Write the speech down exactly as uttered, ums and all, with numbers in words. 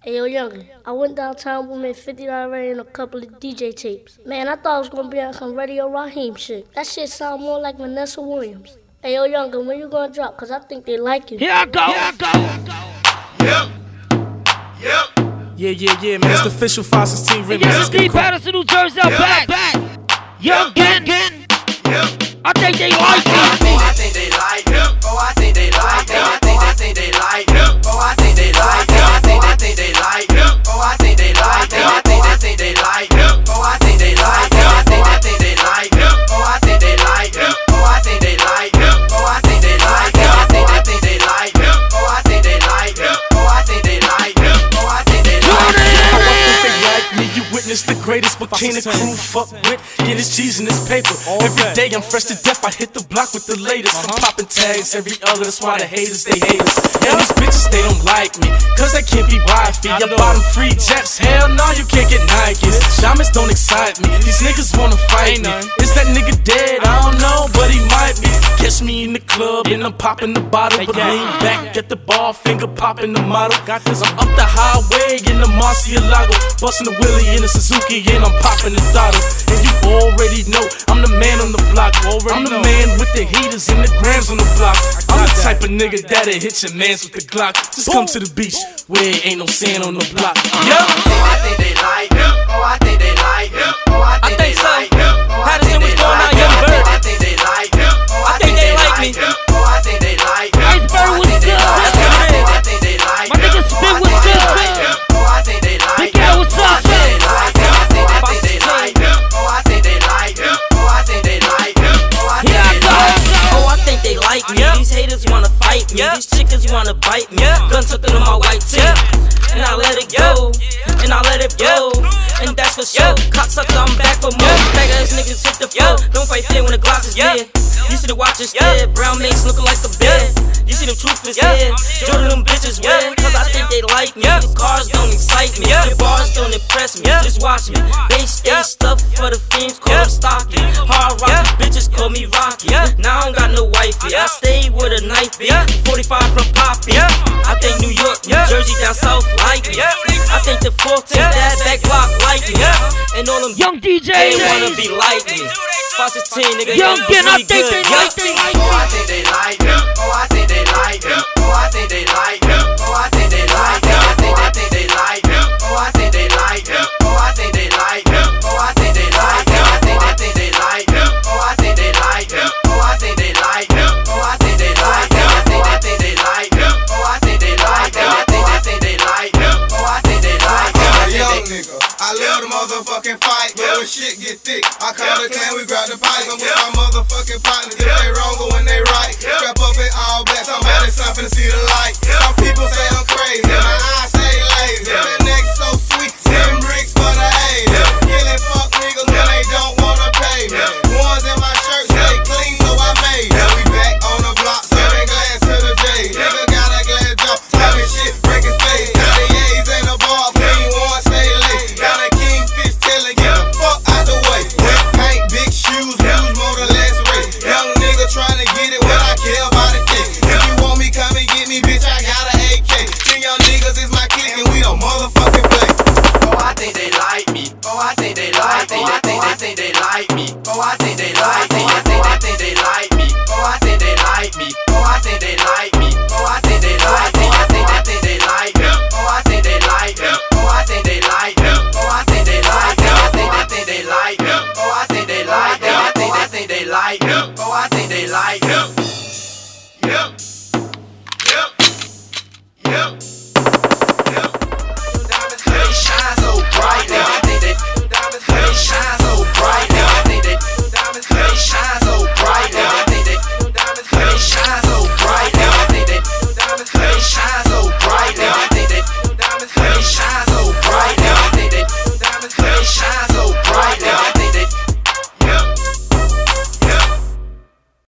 Hey, yo, Youngin, I went downtown with me fifty dollars rate and a couple of D J tapes. Man, I thought it was going to be on some Radio Raheem shit. That shit sound more like Vanessa Williams. Hey, yo, Youngin, when you going to drop? Because I think they like you. Here I go. Here I go. Yep. Yep. Yeah, yeah, yeah, man. It's the official five sixteen remix. Yeah, Steve Patterson, New Jersey, I'm back. back. Youngin. Yep. I think they like me. Oh, I think they like him. Oh, I think they like him. I think I think they like him. Oh, I think they like him. I think I think they like him. Oh, I think they like him. I think I think they like him. Oh, I think they like him. I think I think they like him. Oh, I think they like him. Oh, I think they like him. Oh, I think they like him. I think I think they like him. Oh, I think they like him. Oh, I think they like him. Oh, I think they like him. I think they like me. You witness the greatest Bikini crew fuck with. Get his G's in his paper. Every day I'm fresh to death. I hit the block with the latest. I'm popping tags every other. That's why the haters they hate us. And these bitches they don't like me, cause they can't be wifey. I bought them free jets. Hell no, you can't get Nikes. Shamas don't excite me. These niggas wanna fight me. Is that nigga dead? I don't know, but he might be. Catch me in the club and I'm popping the bottle, but lean back at the bar, finger popping the model. Got this. I'm up the highway in the Murcielago, busting the Willie in the Suzuki and I'm popping the throttle. And you already know I'm the man on the block. I'm the man with the heaters and the grams on the block. I'm the type of nigga that'll hit your mans with the Glock. Just come to the beach where ain't no sand on the block. Yeah. Oh, I think they like him. Oh, I think they like him. Oh, I think they like him. Patterson, what's going on, young bird? I think they like him. Oh, I think they like me. Oh, I think they like him. Iceberg was good. That's what it is. I think they like My nigga Spit was good. Oh, I think they like him. Big Al, what's up? I think they like him. I think they like him. Oh, I think they like him. Oh, I think they like him. Oh, I think they like him. Oh, I think they like me. These haters wanna fight me. These chickens wanna bite me. Gun tucked in my white tee. And I let it go. And I let it go. And that's for sure. Cocksucker, I'm back for more. Fag ass niggas hit the floor. Don't fight fair when the Glock is dead. You see the watch instead. Brown mates looking like a bed. You see the truth is dead. Jordan them bitches wet. Cause I think they like me. The cars don't excite me. The bars don't impress me. Just watch me. They stay stuffed for the fiends. Call them stocky. Hard rock bitches call me Rocky. Now I don't got no wifey. I stay with a knife. forty-five from Poppy. I think New York, New Jersey down south like me. I think the fourteenth that back block like me. And all them Young D J, they wanna be like me. five sixteen, nigga, Youngin, I think they like me. Oh, I think they like him. Oh, I think they like him. Oh, I think they like him. Oh, I think they like him. I think I think they like him. Oh, I think they like him. Oh, I think they like him. Oh, I think they like him. I think I think they like him. Oh, I think they like him. Oh, I think they like him. Oh, I think they like him. I think I think they like him. Oh, I think they like him. I think I think they like him. Oh, I think they like him. I'm a young nigga. I love the motherfucking fight, but when shit get thick, I call the clan, we grab the pipe. I'm with my motherfucking partners. If they wrong, but when they right, strap up in all black. Somebody something to see the light. Some people say I'm crazy, my eyes say lazy. That neck so sweet, ten bricks for the eight. Killing fuck niggas when they don't wanna pay me. Ones in my shirt stay clean, so I made it. We back on the block, serving glass to the J. Nigga got a glass jaw, talking shit, break his face. Got the A's in the bar, clean one, stay late. Got a kingfish telling, get the fuck out the way. Wet paint, big shoes, huge motor, less race. Young nigga trying to get it, what I care about it. If you want me, come and get me, bitch, I got an A K. Ten young niggas is my clique and we don't motherfucking play. Oh, I think they like me. Oh, I think they like me. I think I think they like me. Oh, I think they like me. I think I think they like me. Oh, I think they like me. Oh, I think they like me. Oh, I think they like me. I think I think they like him. Oh, I think they like him. Oh, I think they like him. Oh, I think they like him. I think I think they like him. Oh, I think they like him. I think I think they like him.